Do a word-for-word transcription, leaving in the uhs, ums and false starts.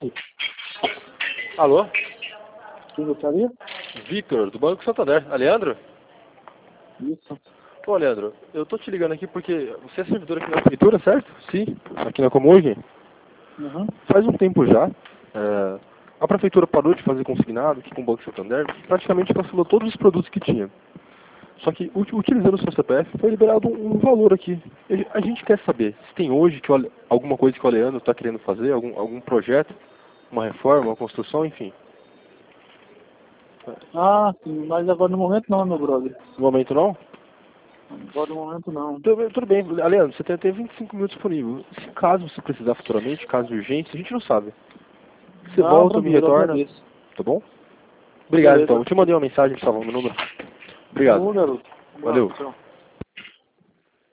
Alô? Quem gostaria? Victor, do Banco Santander. Aleandro? Isso. Pô, Leandro, eu tô te ligando aqui porque você é servidor aqui na prefeitura, certo? Sim, aqui na Comurg. Uhum. Faz um tempo já. É, a prefeitura parou de fazer consignado aqui com o Banco Santander, praticamente cancelou todos os produtos que tinha. Só que, ut- utilizando o seu C P F, foi liberado um, um valor aqui. E a gente quer saber se tem hoje que o Ale- alguma coisa que o Aleandro está querendo fazer, algum, algum projeto, uma reforma, uma construção, enfim. Ah, sim, mas agora no momento não, meu brother. No momento não? Agora no momento não. Tudo tudo bem, Aleandro, você tem até vinte e cinco mil disponível. Se caso você precisar futuramente, caso de urgência, a gente não sabe. Você Não, volta, me tranquilo, eu retorna, agradeço. tá bom? Obrigado então, Beleza. eu te mandei uma mensagem, salvando o número. Obrigado. Ô, garoto. Um Valeu. abraço, tchau.